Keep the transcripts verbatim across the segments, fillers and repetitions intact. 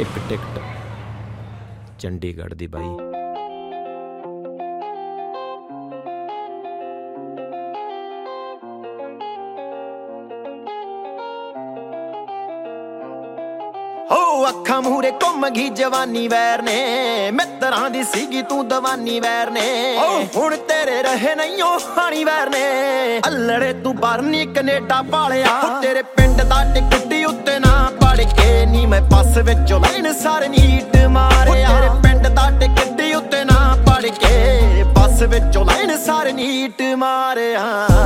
ਇੱਕ ਟਿਕਟ ਚੰਡੀਗੜ੍ਹ ਦੀ ਬਾਈ। ਹੋ ਅੱਖਾਂ ਮੂਹਰੇ ਘੁੰਮ ਗਈ ਜਵਾਨੀ ਵੈਰ ਨੇ, ਮਿੱਤਰਾਂ ਦੀ ਸੀਗੀ ਤੂੰ ਦਵਾਨੀ ਵੈਰ ਨੇ। ਹੁਣ ਤੇਰੇ ਰਹੇ ਨਹੀਂ ਉਹ ਹਾਣੀ ਵੈਰ ਨੇ, ਅਲੜੇ ਤੂੰ ਬਰਨੀ ਕਨੇਡਾ ਪਾਲਿਆ। ਤੇਰੇ ਪਿੰਡ ਦਾ ਟਿਕਟੀ ਉੱਤੇ ਨਾ ਪੜ ਕੇ ਨੀ ਮੈਂ ਬੱਸ ਵਿੱਚੋਂ ਲਾਈਨ ਸਾਰ ਨੀਟ ਮਾਰਿਆ। ਤੇਰੇ ਪਿੰਡ ਦਾ ਟਿਕਟੀ ਉੱਤੇ ਨਾ ਪੜ ਕੇ ਬੱਸ ਵਿੱਚੋਂ ਲਾਈਨ ਸਾਰ ਨੀਟ ਮਾਰਿਆ।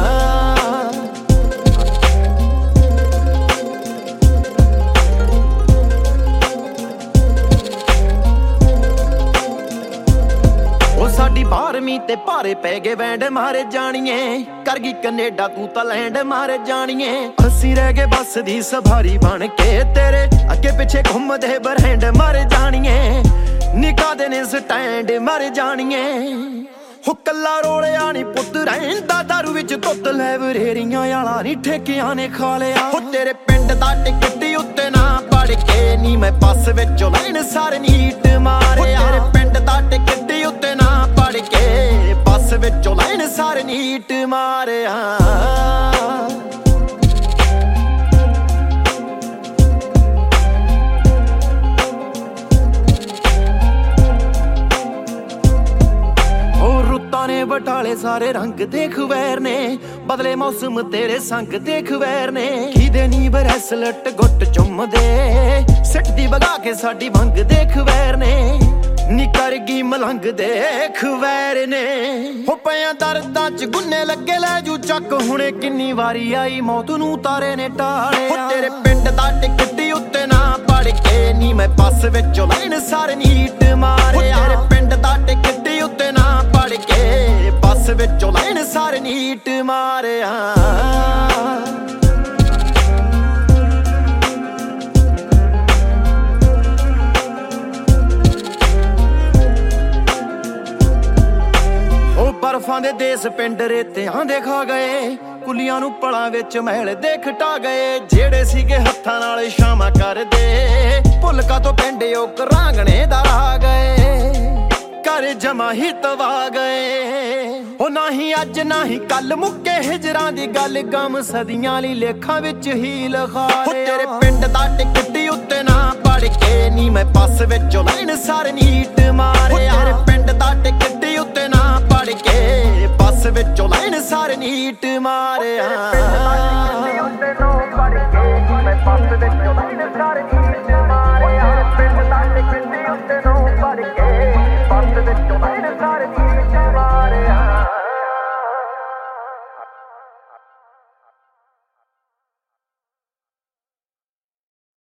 ਸਾਡੀ ਬਾਰਵੀਂ ਤੇ ਭਾਰੇ ਪੈ ਗਏ ਵੈਂਡ ਮਾਰੇ ਜਾਣੀਏ, ਕਰ ਗਈ ਕਨੇਡਾ ਤੂੰ ਤਾਂ ਲੈਂਡ ਮਾਰੇ ਜਾਣੀਏ। ਅਸੀਂ ਰਹਿ ਗਏ ਬੱਸ ਦੀ ਸਵਾਰੀ ਬਣ ਕੇ, ਤੇਰੇ ਅੱਗੇ ਪਿੱਛੇ ਘੁੰਮਦੇ ਬਰਹੈਂਡ ਮਾਰੇ ਜਾਣੀਏ। ਨਿਕਾਦੇ ਨੇ ਸਟੈਂਡ ਮਾਰੇ ਜਾਣੀਏ। ਹੋ ਕੱਲਾ ਰੋਲਿਆ ਨੀ ਪੁੱਤ ਰਹਿੰਦਾ ਦਾਰੂ ਵਿੱਚ ਧੁੱਤ ਲੈ ਵਰੇਰੀਆਂ ਵਾਲਾ ਨੀ ਠੇਕਿਆਂ ਨੇ ਖਾ ਲਿਆ। ਹੋ ਤੇਰੇ ਪਿੰਡ ਦਾ ਟਿਕਟੀ ਉੱਤੇ ਨਾ ਪੜ ਕੇ ਨੀ ਮੈਂ ਬੱਸ ਵਿੱਚੋਂ ਲਾਈਨ ਸਾਰ ਨੀਟ ਮਾਰਿਆ। ਤੇਰੇ ਪਿੰਡ ਦਾ ਟਿਕਟੀ ਉੱਤੇ ਨਾ ਪੜ ਕੇ ਬੱਸ ਵਿੱਚੋਂ ਲਾਈਨ ਸਾਰ ਨੀਟ ਮਾਰਿਆ। ਨੇ ਬਟਾਲੇ ਸਾਰੇ ਰੰਗ ਦੇਖ ਵੈਰ ਨੇ, ਬਦਲੇ ਮੌਸਮ ਤੇਰੇ ਸੰਗ ਦੇਖ ਵੈਰ ਨੇ। ਕਿਦੇ ਨੀ ਬਰੈਸਲਟ ਗੁੱਟ ਚੁੰਮਦੇ, ਸਿੱਟ ਦੀ ਵਗਾ ਕੇ ਸਾਡੀ ਵੰਗ ਦੇਖ ਵੈਰ ਨੇ। ਨੀ ਕਰ ਗਈ ਮਲੰਗ ਦੇਖ ਵੈਰ ਨੇ। ਹੋ ਪਿਆ ਦਰਦਾਂ ਚ ਗੁੰਨੇ ਲੱਗੇ ਲੈ ਜੂ ਚੱਕ, ਹੁਣੇ ਕਿੰਨੀ ਵਾਰੀ ਆਈ ਮੌਤ ਨੂੰ ਤਾਰੇ ਨੇ ਟਾਲਿਆ। ਤੇਰੇ ਪਿੰਡ ਦਾ ਟਿਕਟੀ ਉੱਤੇ ਨਾ ਪੜ ਕੇ ਨੀ ਮੈਂ ਬੱਸ ਵਿੱਚੋਂ ਲਾਈਨ ਸਾਰ ਨੀਟ ਮਾਰਿਆ। ਤੇਰੇ ਪਿੰਡ ਦਾ ਟਿਕਟੀ ਉੱਤੇ ਨਾ ਪੜ ਕੇ ਬੱਸ ਵਿੱਚੋਂ ਲਾਈਨ ਸਾਰ ਨੀਟ ਮਾਰਿਆ। ਉਹ ਬਰਫਾਂ ਦੇ ਦੇਸ ਪਿੰਡ ਰੇਤਿਆਂ ਦੇ ਖਾ ਗਏ, ਕੁਲੀਆਂ ਨੂੰ ਪਲਾਂ ਵਿੱਚ ਮਹਿਲ ਦੇ ਖਟਾ ਗਏ। ਜਿਹੜੇ ਸੀਗੇ ਹੱਥਾਂ ਨਾਲ ਛਾਵਾਂ ਕਰਦੇ, ਭੁੱਲਕਾ ਤੋਂ ਪਿੰਡ ਉਹ ਕਰਾਂਗਣੇ ਦਾ ਆ ਗਏ। ਘਰ ਜਮਾ ਹੀ ਤਵਾ ਗਏ। ਉਹ ਨਹੀਂ ਅੱਜ ਨਹੀਂ ਕੱਲ ਮੁੱਕੇ ਹਿਜਰਾਂ ਦੀ ਗੱਲ, ਗਮ ਸਦੀਆਂ ਲਈ ਲੇਖਾਂ ਵਿੱਚ ਹੀ ਲਿਖਾ ਲਿਆ। ਤੇਰੇ ਪਿੰਡ ਦਾ ਟਿਕਟੀ ਉੱਤੇ ਨਾ ਪੜ ਕੇ ਨੀ ਮੈਂ ਬੱਸ ਵਿੱਚੋਂ ਲਾਈਨ ਸਾਰ ਨੀਟ ਮਾਰਿਆ। ਤੇਰੇ ਪਿੰਡ ਦਾ ਟਿਕਟੀ ਉੱਤੇ ਨਾ ਪੜ ਕੇ ਬੱਸ ਵਿੱਚੋਂ ਲਾਈਨ ਸਾਰ ਨੀਟ ਮਾਰਿਆ।